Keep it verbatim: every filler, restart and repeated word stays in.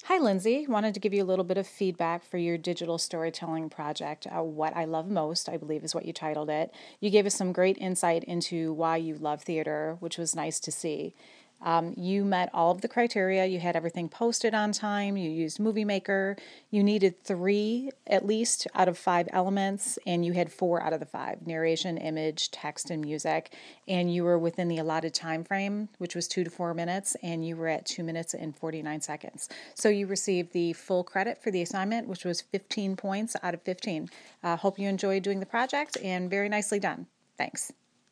Hi, Lindsay. Wanted to give you a little bit of feedback for your digital storytelling project. Uh, what I love most, I believe, is what you titled it. You gave us some great insight into why you love theater, which was nice to see. Um, you met all of the criteria. You had everything posted on time. You used Movie Maker. You needed three at least out of five elements, and you had four out of the five: narration, image, text, and music. And you were within the allotted time frame, which was two to four minutes, and you were at two minutes and forty-nine seconds. So you received the full credit for the assignment, which was fifteen points out of fifteen. Uh, hope you enjoyed doing the project, and very nicely done. Thanks.